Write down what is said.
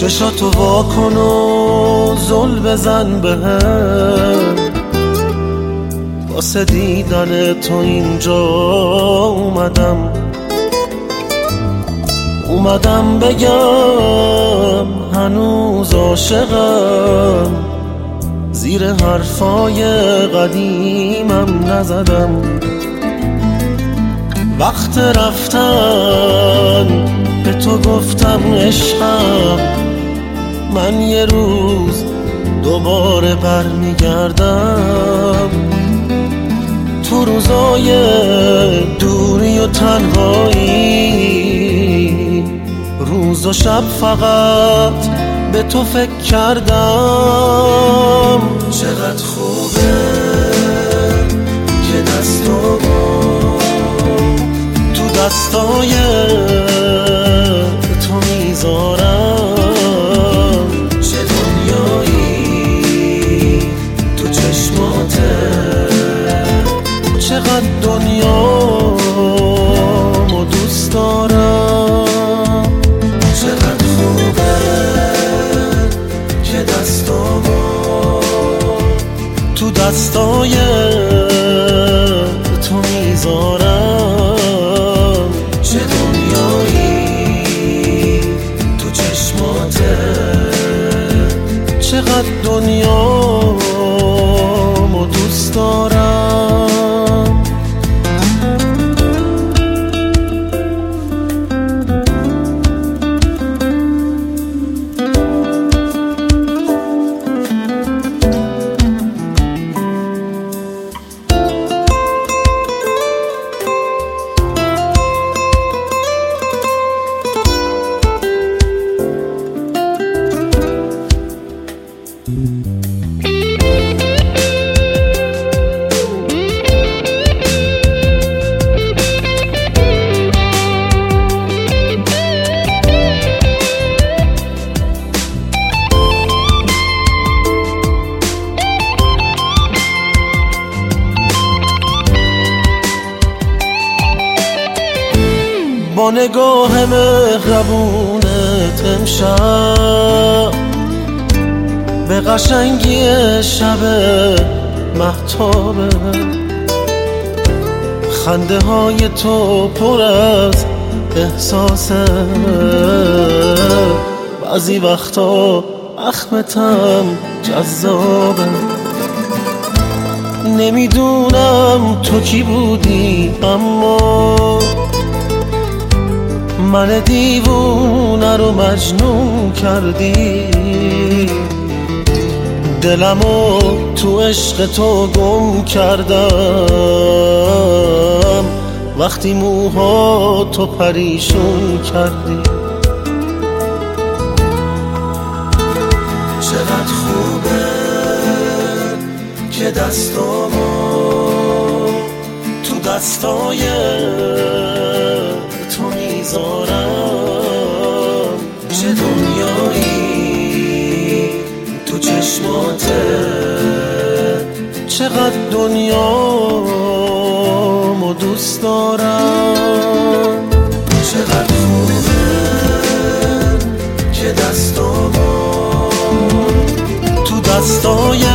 چشاتو واکن و زل بزن بهم، واسه دیدن تو اینجا اومدم بگم هنوز عاشقم، زیر حرفای قدیمم نزدم. وقت رفتن به تو گفتم عشقم، من یه روز دوباره برمیگردم. تو روزای دوری و تنهایی، روز و شب فقط به تو فکر کردم. چقدر خوبه که دستامو تو دستای تو میذارم. چه دنیایی تو چشماته، چقدر دنیامو دوست دارم. چقدر خوبه که دستامو تو دستای تو میذارم. چه دنیایی تو چشماته، چقدر دنیامو دوست دارم. با نگاه مهربونت امشب به قشنگی شب مهتابه، خنده های تو پر از احساسه. بعضی وقتا اخمتم جذابه. نمیدونم تو کی بودی، اما من دیوونه رو مجنون کردی. دلمو تو عشق تو گم کردم، وقتی موها تو پریشون کردی. چقدر خوبه که دستامو تو دستای تو میذارم. چه دنیایی تو چشماته، چقدر دنیامو دوست دارم. چقدر خوبه که دستامو تو دستای